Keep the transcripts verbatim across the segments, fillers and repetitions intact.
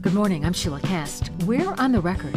Good morning, I'm Sheila Cast. We're on the record.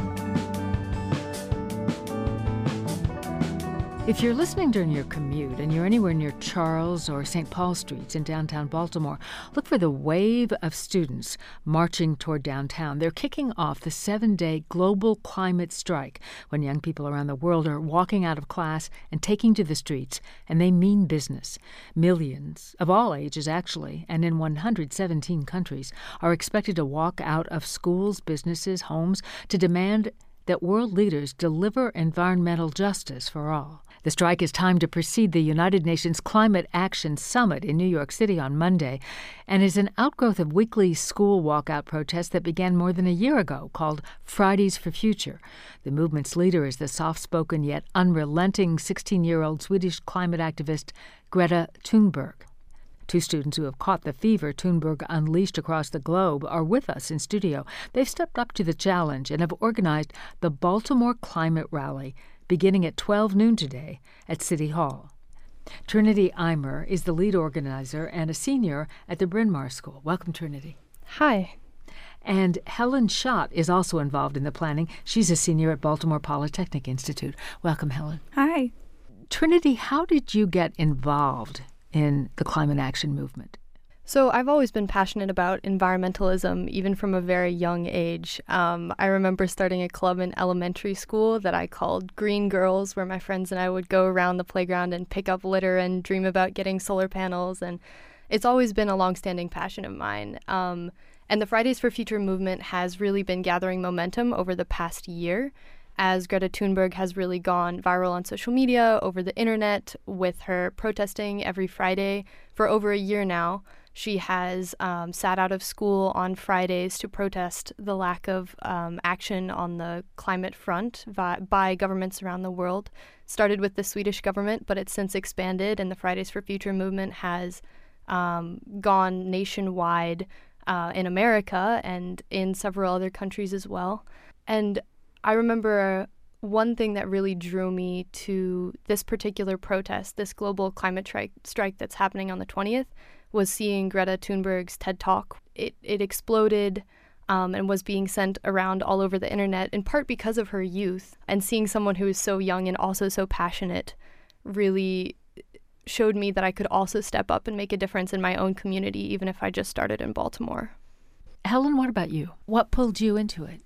If you're listening during your commute and you're anywhere near Charles or Saint Paul Streets in downtown Baltimore, look for the wave of students marching toward downtown. They're kicking off the seven-day global climate strike when young people around the world are walking out of class and taking to the streets, and they mean business. Millions, of all ages actually, and in one hundred seventeen countries, are expected to walk out of schools, businesses, homes to demand that world leaders deliver environmental justice for all. The strike is timed to precede the United Nations Climate Action Summit in New York City on Monday and is an outgrowth of weekly school walkout protests that began more than a year ago called Fridays for Future. The movement's leader is the soft-spoken yet unrelenting sixteen-year-old Swedish climate activist Greta Thunberg. Two students who have caught the fever Thunberg unleashed across the globe are with us in studio. They've stepped up to the challenge and have organized the Baltimore Climate Rally, beginning at twelve noon today at City Hall. Trinity Eimer is the lead organizer and a senior at the Bryn Mawr School. Welcome, Trinity. Hi. And Helen Schott is also involved in the planning. She's a senior at Baltimore Polytechnic Institute. Welcome, Helen. Hi. Trinity, how did you get involved in the climate action movement? So I've always been passionate about environmentalism, even from a very young age. Um, I remember starting a club in elementary school that I called Green Girls, where my friends and I would go around the playground and pick up litter and dream about getting solar panels. And it's always been a longstanding passion of mine. Um, and the Fridays for Future movement has really been gathering momentum over the past year, as Greta Thunberg has really gone viral on social media, over the internet, with her protesting every Friday for over a year now. She has um, sat out of school on Fridays to protest the lack of um, action on the climate front by, by governments around the world. Started with the Swedish government, but it's since expanded, and the Fridays for Future movement has um, gone nationwide uh, in America and in several other countries as well. And I remember one thing that really drew me to this particular protest, this global climate tri- strike that's happening on the twentieth, was seeing Greta Thunberg's TED Talk. It it exploded um, and was being sent around all over the internet, in part because of her youth. And seeing someone who is so young and also so passionate really showed me that I could also step up and make a difference in my own community, even if I just started in Baltimore. Helen, what about you? What pulled you into it?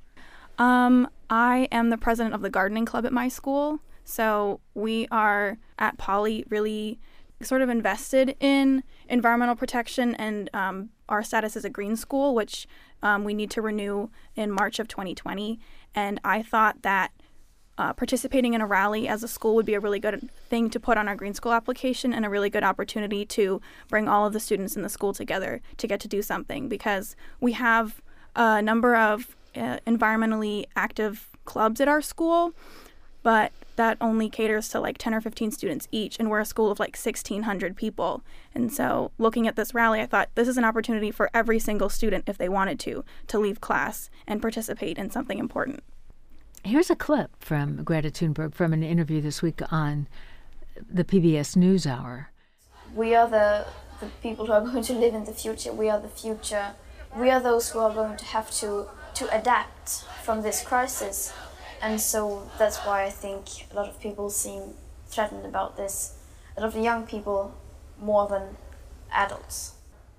Um, I am the president of the gardening club at my school. So we are at Poly really sort of invested in environmental protection, and um, our status as a green school, which um, we need to renew in March of twenty twenty. And I thought that uh, participating in a rally as a school would be a really good thing to put on our green school application, and a really good opportunity to bring all of the students in the school together to get to do something, because we have a number of uh, environmentally active clubs at our school, but that only caters to like ten or fifteen students each, and we're a school of like sixteen hundred people. And so looking at this rally, I thought this is an opportunity for every single student, if they wanted to, to leave class and participate in something important. Here's a clip from Greta Thunberg from an interview this week on the P B S NewsHour. We are the, the people who are going to live in the future. We are the future. We are those who are going to have to, to adapt from this crisis. And so that's why I think a lot of people seem threatened about this. A lot of the young people more than adults.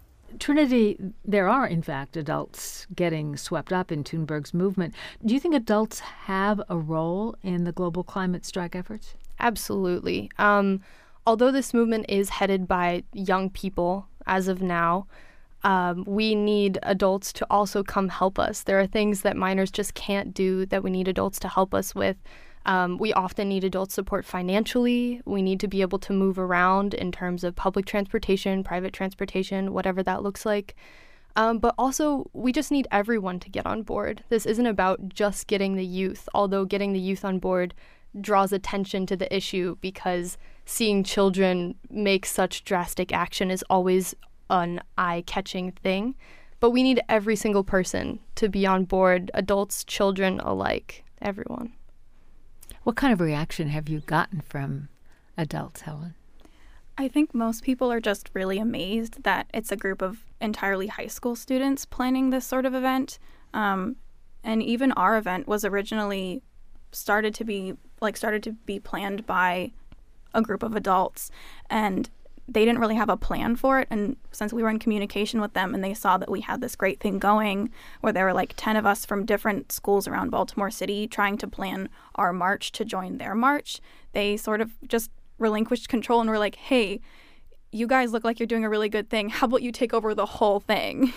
Trinity, there are, in fact, adults getting swept up in Thunberg's movement. Do you think adults have a role in the global climate strike efforts? Absolutely. Um, although this movement is headed by young people as of now, Um, we need adults to also come help us. There are things that minors just can't do that we need adults to help us with. Um, we often need adult support financially. We need to be able to move around in terms of public transportation, private transportation, whatever that looks like. Um, but also, we just need everyone to get on board. This isn't about just getting the youth, although getting the youth on board draws attention to the issue, because seeing children make such drastic action is always an eye-catching thing. But we need every single person to be on board, adults, children alike, everyone. What kind of reaction have you gotten from adults, Helen? I think most people are just really amazed that it's a group of entirely high school students planning this sort of event. Um, and even our event was originally started to be like started to be planned by a group of adults, and they didn't really have a plan for it. And since we were in communication with them and they saw that we had this great thing going where there were like ten of us from different schools around Baltimore City trying to plan our march to join their march, they sort of just relinquished control and were like, hey, you guys look like you're doing a really good thing. How about you take over the whole thing?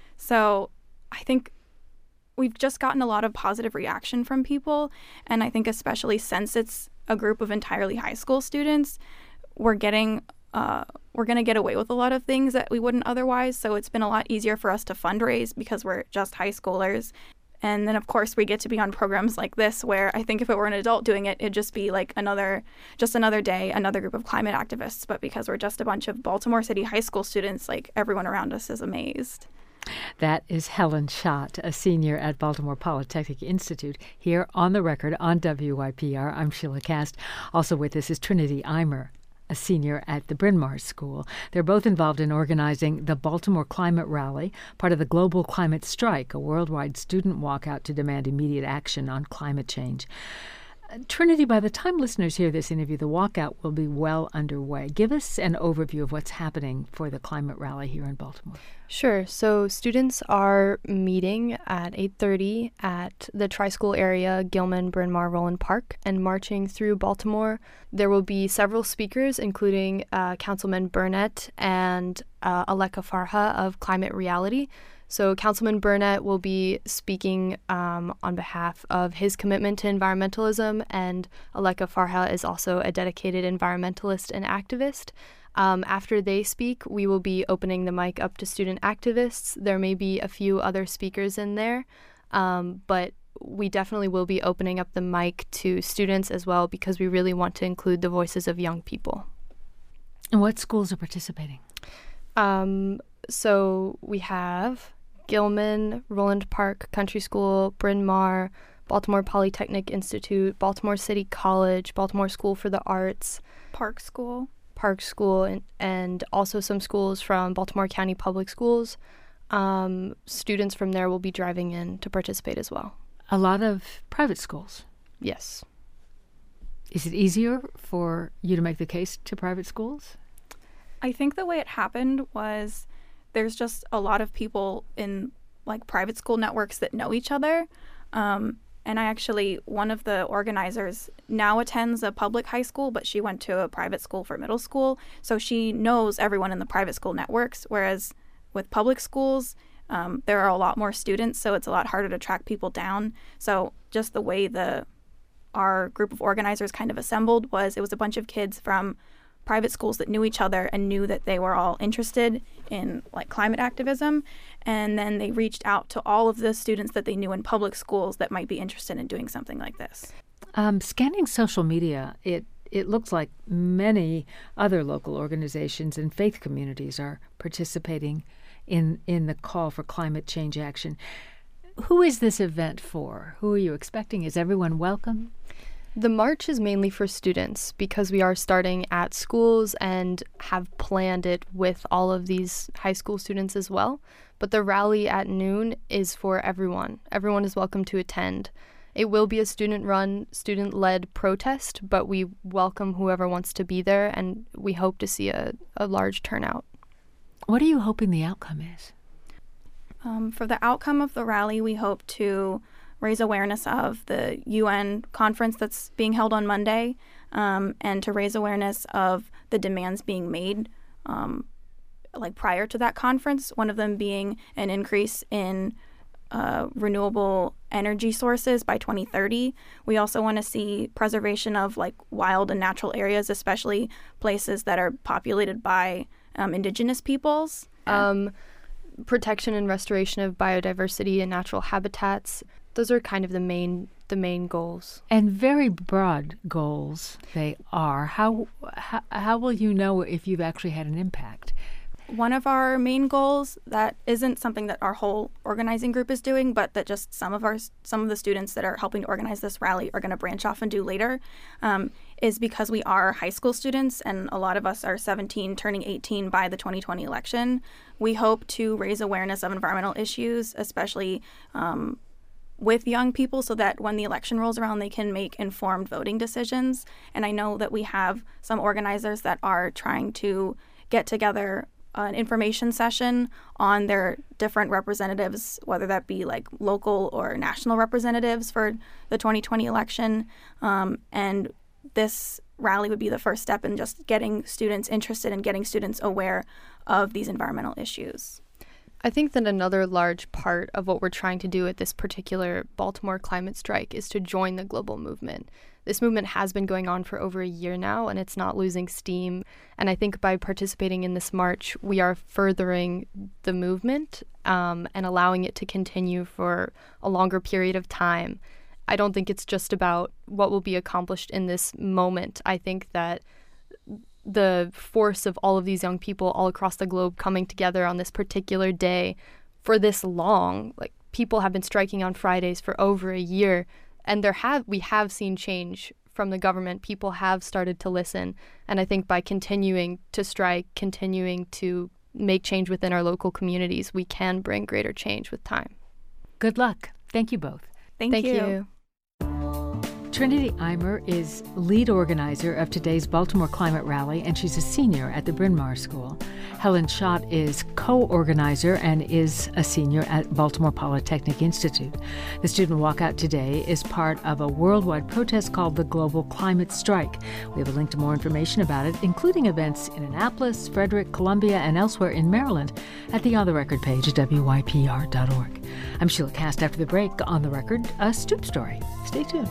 So I think we've just gotten a lot of positive reaction from people. And I think especially since it's a group of entirely high school students, we're getting uh, we're going to get away with a lot of things that we wouldn't otherwise. So it's been a lot easier for us to fundraise because we're just high schoolers. And then, of course, we get to be on programs like this where I think if it were an adult doing it, it'd just be like another, just another day, another group of climate activists. But because we're just a bunch of Baltimore City high school students, like everyone around us is amazed. That is Helen Schott, a senior at Baltimore Polytechnic Institute, here on the record on W Y P R. I'm Sheila Cast. Also with us is Trinity Eimer, a senior at the Bryn Mawr School. They're both involved in organizing the Baltimore Climate Rally, part of the Global Climate Strike, a worldwide student walkout to demand immediate action on climate change. Trinity, by the time listeners hear this interview, the walkout will be well underway. Give us an overview of what's happening for the climate rally here in Baltimore. Sure. So students are meeting at eight thirty at the Tri-School area, Gilman, Bryn Mawr, Roland Park, and marching through Baltimore. There will be several speakers, including uh, Councilman Burnett and uh, Aleka Farha of Climate Reality. So Councilman Burnett will be speaking um, on behalf of his commitment to environmentalism, and Aleka Farha is also a dedicated environmentalist and activist. Um, after they speak, we will be opening the mic up to student activists. There may be a few other speakers in there, um, but we definitely will be opening up the mic to students as well because we really want to include the voices of young people. And what schools are participating? Um, so we have Gilman, Roland Park Country School, Bryn Mawr, Baltimore Polytechnic Institute, Baltimore City College, Baltimore School for the Arts, Park School. Park School, and, and also some schools from Baltimore County Public Schools. Um, students from there will be driving in to participate as well. A lot of private schools. Yes. Is it easier for you to make the case to private schools? I think the way it happened was there's just a lot of people in like private school networks that know each other. Um, and I actually, one of the organizers now attends a public high school, but she went to a private school for middle school. So she knows everyone in the private school networks, whereas with public schools, um, there are a lot more students, so it's a lot harder to track people down. So just the way the our group of organizers kind of assembled was it was a bunch of kids from private schools that knew each other and knew that they were all interested in like climate activism, and then they reached out to all of the students that they knew in public schools that might be interested in doing something like this. Um, scanning social media, it it looks like many other local organizations and faith communities are participating in in the call for climate change action. Who is this event for? Who are you expecting? Is everyone welcome? The march is mainly for students because we are starting at schools and have planned it with all of these high school students as well. But the rally at noon is for everyone. Everyone is welcome to attend. It will be a student-run, student-led protest, but we welcome whoever wants to be there, and we hope to see a, a large turnout. What are you hoping the outcome is? Um, for the outcome of the rally, we hope to raise awareness of the U N conference that's being held on Monday, um, and to raise awareness of the demands being made um, like prior to that conference, one of them being an increase in uh, renewable energy sources by twenty thirty. We also want to see preservation of like wild and natural areas, especially places that are populated by um, indigenous peoples. Um, protection and restoration of biodiversity and natural habitats. Those are kind of the main the main goals. And very broad goals they are. How, how how will you know if you've actually had an impact? one of our main goals that isn't something that our whole organizing group is doing, but that just some of our some of the students that are helping to organize this rally are going to branch off and do later, um, is because we are high school students and a lot of us are seventeen, turning eighteen by the twenty twenty election. We hope to raise awareness of environmental issues, especially um, with young people, so that when the election rolls around, they can make informed voting decisions. And I know that we have some organizers that are trying to get together an information session on their different representatives, whether that be like local or national representatives for the twenty twenty election. Um, and this rally would be the first step in just getting students interested and getting students aware of these environmental issues. I think that another large part of what we're trying to do at this particular Baltimore climate strike is to join the global movement. This movement has been going on for over a year now, and it's not losing steam. And I think by participating in this march, we are furthering the movement um, and allowing it to continue for a longer period of time. I don't think it's just about what will be accomplished in this moment. I think that the force of all of these young people all across the globe coming together on this particular day for this long, like people have been striking on Fridays for over a year, and there have we have seen change from the government. People have started to listen, and I think by continuing to strike, continuing to make change within our local communities, we can bring greater change with time. Good luck. Thank you both. Thank, Thank you. you. Trinity Eimer is lead organizer of today's Baltimore Climate Rally, and she's a senior at the Bryn Mawr School. Helen Schott is co-organizer and is a senior at Baltimore Polytechnic Institute. The student walkout today is part of a worldwide protest called the Global Climate Strike. We have a link to more information about it, including events in Annapolis, Frederick, Columbia, and elsewhere in Maryland at the On the Record page at W Y P R dot org. I'm Sheila Cast. After the break, On the Record, a Stoop story. Stay tuned.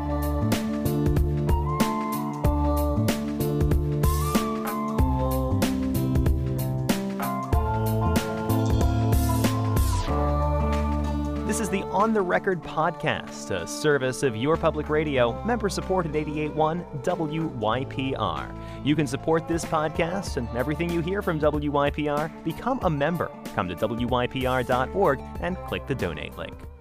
This is the On the Record podcast, a service of your public radio, member-supported eighty-eight point one W Y P R. You can support this podcast and everything you hear from W Y P R. Become a member. Come to W Y P R dot org and click the donate link.